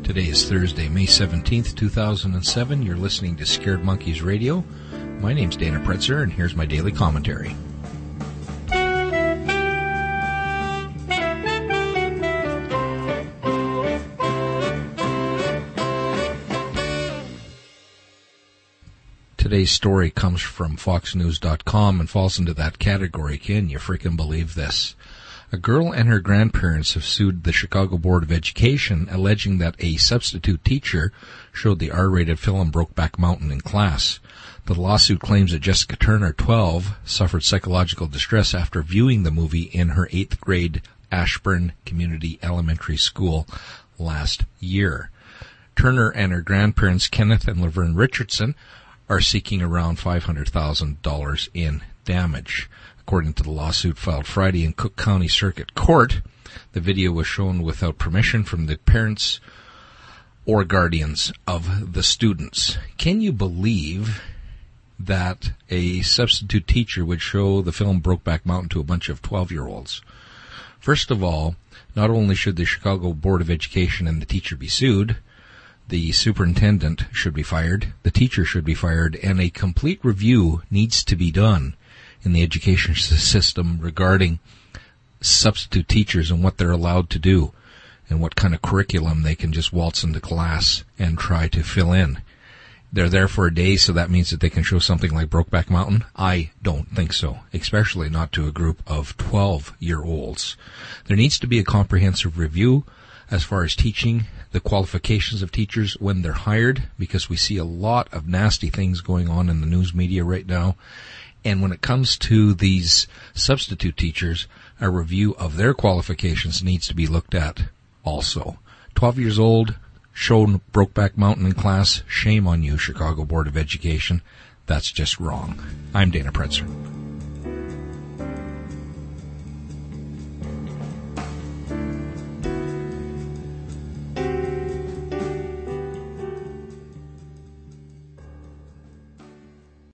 Today is Thursday, May 17th, 2007. You're listening to Scared Monkeys Radio. My name's Dana Pretzer, and here's my daily commentary. Today's story comes from FoxNews.com and falls into that category. Can you freaking believe this? A girl and her grandparents have sued the Chicago Board of Education, alleging that a substitute teacher showed the R-rated film Brokeback Mountain in class. The lawsuit claims that Jessica Turner, 12, suffered psychological distress after viewing the movie in her 8th grade Ashburn Community Elementary School last year. Turner and her grandparents, Kenneth and Laverne Richardson, are seeking around $500,000 in damage. According to the lawsuit filed Friday in Cook County Circuit Court, the video was shown without permission from the parents or guardians of the students. Can you believe that a substitute teacher would show the film Brokeback Mountain to a bunch of 12-year-olds? First of all, not only should the Chicago Board of Education and the teacher be sued, the superintendent should be fired, the teacher should be fired, and a complete review needs to be done in the education system regarding substitute teachers and what they're allowed to do and what kind of curriculum they can just waltz into class and try to fill in. They're there for a day, so that means that they can show something like Brokeback Mountain? I don't think so, especially not to a group of 12-year-olds. There needs to be a comprehensive review as far as teaching, the qualifications of teachers when they're hired, because we see a lot of nasty things going on in the news media right now. And when it comes to these substitute teachers, a review of their qualifications needs to be looked at also. 12 years old, shown Brokeback Mountain in class. Shame on you, Chicago Board of Education. That's just wrong. I'm Dana Pretzer.